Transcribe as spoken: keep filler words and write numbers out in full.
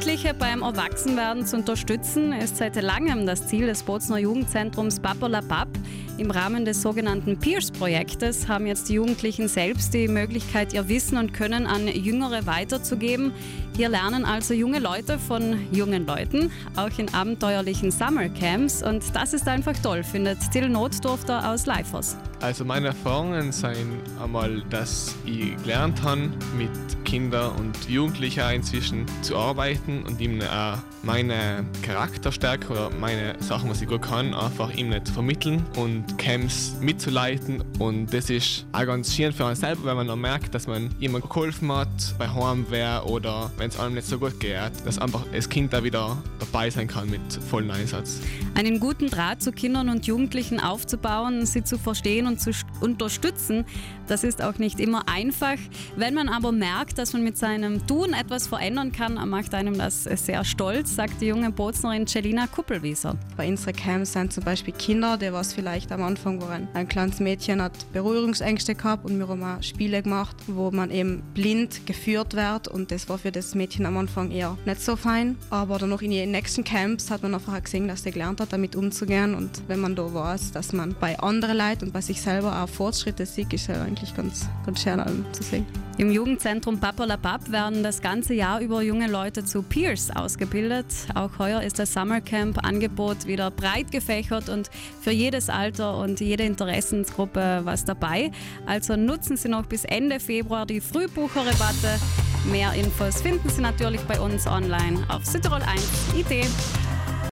Jugendliche beim Erwachsenwerden zu unterstützen, ist seit langem das Ziel des Bozner Jugendzentrums Papperlapapp. Im Rahmen des sogenannten Peers-Projektes haben jetzt die Jugendlichen selbst die Möglichkeit, ihr Wissen und Können an Jüngere weiterzugeben. Hier lernen also junge Leute von jungen Leuten, auch in abenteuerlichen Summercamps. Und das ist einfach toll, findet Till Notdurfter aus Leifers. Also meine Erfahrungen sind einmal, dass ich gelernt habe, mit Kindern und Jugendlichen inzwischen zu arbeiten und ihnen auch meine Charakterstärke oder meine Sachen, was ich gut kann, einfach ihnen zu vermitteln und Camps mitzuleiten. Und das ist auch ganz schön für einen selber, wenn man dann merkt, dass man jemand geholfen hat bei Heimwehr oder wenn es einem nicht so gut geht, dass einfach das Kind da wieder dabei sein kann mit vollem Einsatz. Einen guten Draht zu Kindern und Jugendlichen aufzubauen, sie zu verstehen und zu unterstützen, das ist auch nicht immer einfach. Wenn man aber merkt, dass man mit seinem Tun etwas verändern kann, macht einem das sehr stolz, sagt die junge Boznerin Celina Kuppelwieser. Bei unseren Camps sind zum Beispiel Kinder, die was vielleicht am Anfang waren. Ein kleines Mädchen hat Berührungsängste gehabt und wir haben auch Spiele gemacht, wo man eben blind geführt wird und das war für das Mädchen am Anfang eher nicht so fein. Aber dann noch in den nächsten Camps hat man einfach gesehen, dass sie gelernt hat, damit umzugehen und wenn man da weiß, dass man bei anderen Leuten und bei sich selber auch Fortschritte sieht, ist ja eigentlich ganz, ganz schön zu sehen. Im Jugendzentrum Papperlapapp werden das ganze Jahr über junge Leute zu Peers ausgebildet. Auch heuer ist das Summercamp-Angebot wieder breit gefächert und für jedes Alter und jede Interessensgruppe was dabei. Also nutzen Sie noch bis Ende Februar die Frühbucherrabatte. Mehr Infos finden Sie natürlich bei uns online auf südtirol eins punkt I T.